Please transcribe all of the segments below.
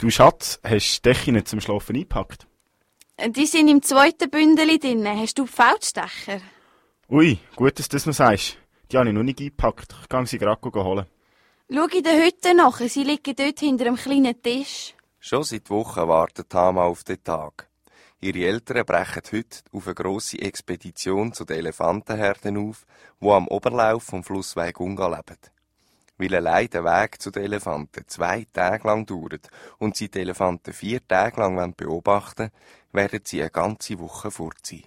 Du Schatz, hast die Decke nicht zum Schlafen eingepackt? Die sind im zweiten Bündeli drin. Hast du Feldstecher? Ui, gut, dass du das noch sagst. Die habe ich noch nicht eingepackt. Ich gehe sie gerade holen. Schau in der Hütte nach. Sie liegen dort hinter einem kleinen Tisch. Schon seit Wochen wartet Tama auf den Tag. Ihre Eltern brechen heute auf eine grosse Expedition zu den Elefantenherden auf, die am Oberlauf vom Fluss Waigunga leben. Weil allein der Weg zu den Elefanten 2 Tage lang dauert und sie die Elefanten 4 Tage lang beobachten wollen, werden sie eine ganze Woche fort sein.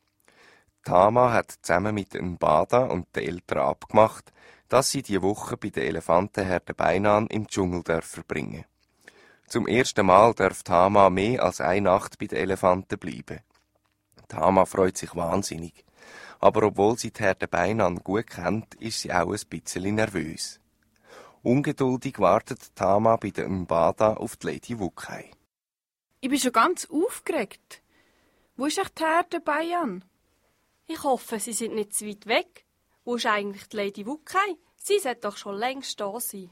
Tama hat zusammen mit Mbada und den Eltern abgemacht, dass sie die Woche bei den Elefantenherden Beinan im Dschungel verbringen. Zum ersten Mal darf Tama mehr als eine Nacht bei den Elefanten bleiben. Tama freut sich wahnsinnig. Aber obwohl sie die Herde Beinan gut kennt, ist sie auch ein bisschen nervös. Ungeduldig wartet Tama bei der Mbada auf die Lady Wukai. Ich bin schon ganz aufgeregt. Wo ist echt die Herde Beinan? Ich hoffe, sie sind nicht zu weit weg. Wo ist eigentlich die Lady Wukai? Sie sollte doch schon längst da sein.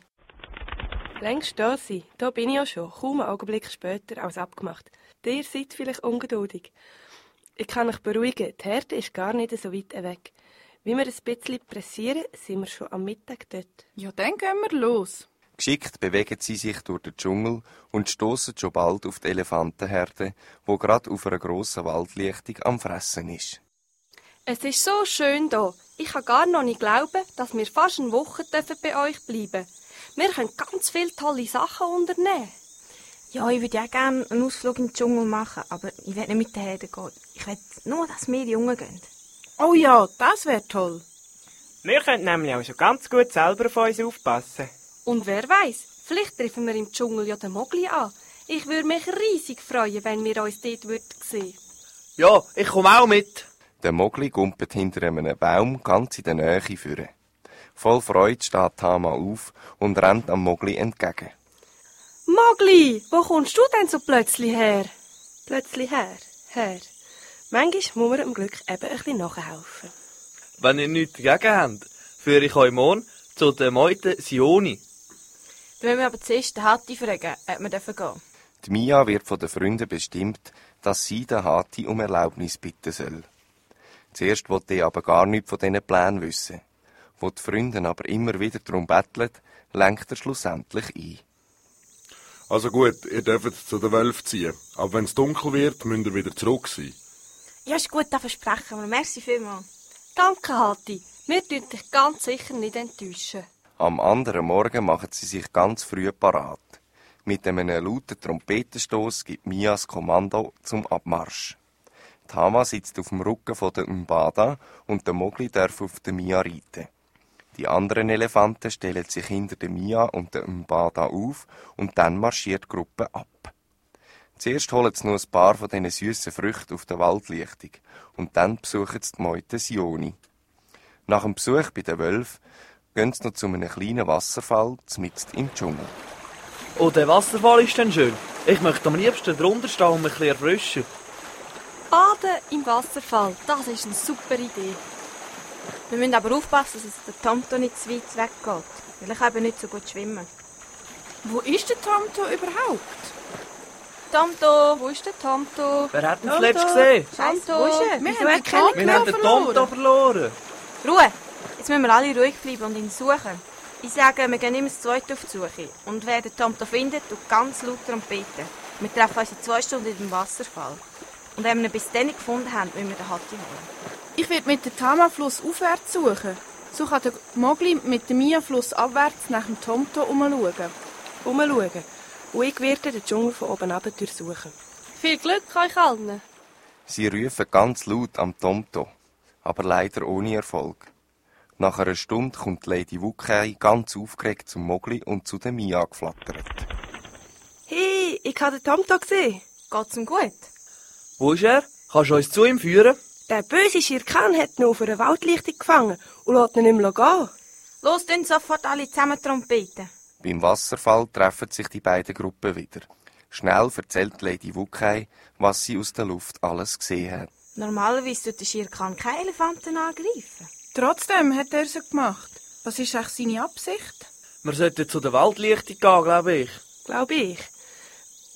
Längst da sein? Da bin ich ja schon. Kaum einen Augenblick später als abgemacht. Ihr seid vielleicht ungeduldig. Ich kann euch beruhigen, die Herde ist gar nicht so weit weg. Wie wir ein bisschen pressieren, sind wir schon am Mittag dort. Ja, dann gehen wir los. Geschickt bewegen sie sich durch den Dschungel und stoßen schon bald auf die Elefantenherde, wo gerade auf einer grossen Waldlichtung am Fressen ist. Es ist so schön hier. Ich kann gar noch nicht glauben, dass wir fast eine Woche bei euch bleiben dürfen. Wir können ganz viele tolle Sachen unternehmen. Ja, ich würde auch gerne einen Ausflug in den Dschungel machen, aber ich will nicht mit den Herden gehen. Ich will nur, dass wir die Jungen gehen. Oh ja, das wäre toll. Wir können nämlich auch schon ganz gut selber auf uns aufpassen. Und wer weiß, vielleicht treffen wir im Dschungel ja den Mogli an. Ich würde mich riesig freuen, wenn wir uns dort sehen würden. Ja, ich komme auch mit. Der Mogli gumpelt hinter einem Baum ganz in der Nähe führen. Voll Freude steht Tama auf und rennt am Mogli entgegen. Mogli, wo kommst du denn so plötzlich her? Plötzlich her. Manchmal muss man dem Glück eben ein bisschen nachhelfen. Wenn ihr nichts dagegen habt, führe ich euch morgen zu der Meute Sioni. Wenn wir aber zuerst den Hatti fragen, ob wir gehen dürfen. Die Mia wird von den Freunden bestimmt, dass sie den Hati um Erlaubnis bitten soll. Zuerst wollte ich aber gar nichts von diesen Plänen wissen. Wo die Freundin aber immer wieder darum betteln, lenkt er schlussendlich ein. Also gut, ihr dürft zu den Wölfen ziehen. Aber wenn es dunkel wird, müsst ihr wieder zurück sein. Ja, ist gut, das versprechen wir. Merci vielmals. Danke, Hati. Wir tun dich ganz sicher nicht enttäuschen. Am anderen Morgen machen sie sich ganz früh parat. Mit einem lauten Trompetenstoss gibt Mia das Kommando zum Abmarsch. Tama sitzt auf dem Rücken von der Mbada und der Mogli darf auf der Mia reiten. Die anderen Elefanten stellen sich hinter der Mia und der Mbada auf und dann marschiert die Gruppe ab. Zuerst holen sie noch ein paar von diesen süssen Früchten auf der Waldlichtung und dann besuchen sie die Meute Sioni. Nach dem Besuch bei den Wölfen gehen sie noch zu einem kleinen Wasserfall mitten im Dschungel. Oh, der Wasserfall ist dann schön. Ich möchte am liebsten drunter stehen und mich ein bisschen erfrischen. Baden im Wasserfall, das ist eine super Idee. Wir müssen aber aufpassen, dass der Tomto nicht zu weit weggeht, weil ich eben nicht so gut schwimmen. Wo ist der Tomto überhaupt? Tomto! Wo ist der Tomto? Wer hat ihn zuletzt gesehen? Scheisse, wo ist er? Wir Wieso haben den erkenne ich Wir ihn? haben den Tomto verloren. Ruhe! Jetzt müssen wir alle ruhig bleiben und ihn suchen. Ich sage, wir gehen immer das Zweite auf die Suche. Und wer den Tomto findet, tut ganz laut trompeten. Wir treffen uns in 2 Stunden in dem Wasserfall. Und wenn wir ihn bis dann nicht gefunden haben, müssen wir den Hatti holen. Ich werde mit dem Tama-Fluss aufwärts suchen. So kann der Mogli mit dem Mia-Fluss abwärts nach dem Tomto umschauen. Und ich werde den Dschungel von oben ab durchsuchen. Viel Glück euch allen. Sie rufen ganz laut am Tomto, aber leider ohne Erfolg. Nach einer Stunde kommt Lady Wukai ganz aufgeregt zum Mogli und zu der Mia geflattert. Hey, ich habe den Tomto gesehen. Geht's ihm gut? Wo ist er? Kannst du uns zu ihm führen? Der böse Schirkan hat ihn auf einer Waldlichtung gefangen und lässt ihn nicht mehr gehen. Los, dann sofort alle zusammen trompeten. Beim Wasserfall treffen sich die beiden Gruppen wieder. Schnell erzählt Lady Wukai, was sie aus der Luft alles gesehen hat. Normalerweise tut der Schirkan keine Elefanten angreifen. Trotzdem hat er es gemacht. Was ist eigentlich seine Absicht? Wir sollten zu der Waldlichtung gehen, glaube ich. Glaube ich.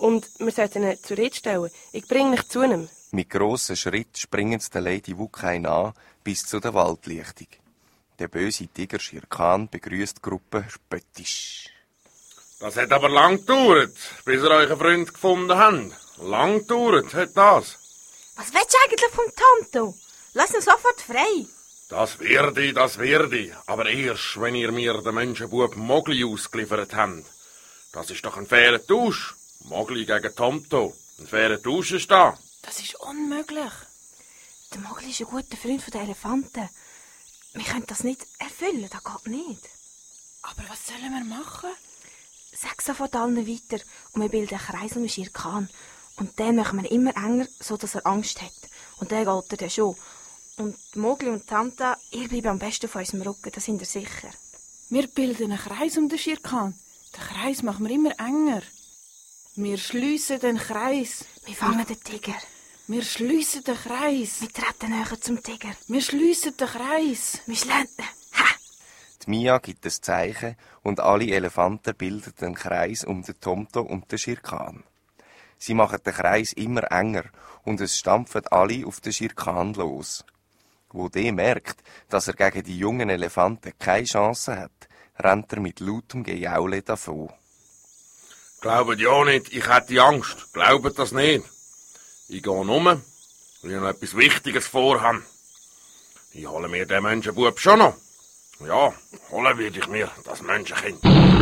Und wir sollten ihn zur Rede stellen. Ich bringe dich zu ihm. Mit grossen Schritten springen sie der Lady Wukai nach bis zu der Waldlichtung. Der böse Tiger Shere Khan begrüßt die Gruppe spöttisch. Das hat aber lang gedauert, bis ihr euren Freund gefunden habt. Lang gedauert hat das. Was willst du eigentlich vom Tonto? Lass ihn sofort frei. Das werde ich. Aber erst, wenn ihr mir den Menschenbub Mogli ausgeliefert habt. Das ist doch ein fairer Tausch. Mogli gegen Tonto. Ein fairer Tausch ist da. Das ist unmöglich. Der Mogli ist ein guter Freund der Elefanten. Wir können das nicht erfüllen, das geht nicht. Aber was sollen wir machen? Sag sofort allen weiter und wir bilden einen Kreis um Shere Khan. Und den machen wir immer enger, sodass er Angst hat. Und dann geht er dann schon. Und Mogli und Tanta, ihr bleibt am besten auf unserem Rücken, da sind ihr sicher. Wir bilden einen Kreis um den Shere Khan. Den Kreis machen wir immer enger. Wir schliessen den Kreis. Wir fangen den Tiger. Wir schliessen den Kreis. Wir treten näher zum Tiger. Wir schliessen den Kreis. Wir schlagen ihn. Ha! Die Mia gibt ein Zeichen und alle Elefanten bilden den Kreis um den Tonto und den Shere Khan. Sie machen den Kreis immer enger und es stampfen alle auf den Shere Khan los. Wo der merkt, dass er gegen die jungen Elefanten keine Chance hat, rennt er mit lautem Gejaule davon. Glaubt ja nicht, ich hätte Angst. Glaubt das nicht. Ich gehe um, weil ich noch etwas Wichtiges vorhabe. Ich hole mir den Menschenbub schon noch. Ja, holen werde ich mir das Menschenkind.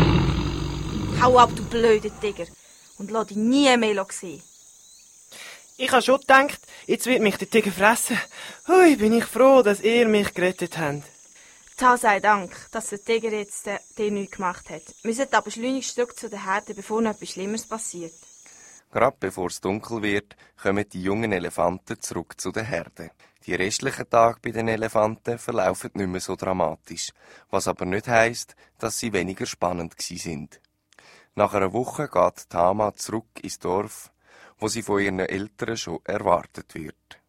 Hau ab, du blöder Tiger. Und lass dich nie mehr sehen. Ich habe schon gedacht, jetzt wird mich der Tiger fressen. Hui, bin ich froh, dass ihr mich gerettet habt. Da sei Dank, dass der Tiger jetzt dir nichts gemacht hat. Wir sollten aber schleunigst zurück zu der Herde, bevor noch etwas Schlimmeres passiert. Gerade bevor es dunkel wird, kommen die jungen Elefanten zurück zu der Herde. Die restlichen Tage bei den Elefanten verlaufen nicht mehr so dramatisch, was aber nicht heisst, dass sie weniger spannend sind. Nach einer Woche geht Tama zurück ins Dorf, wo sie von ihren Eltern schon erwartet wird.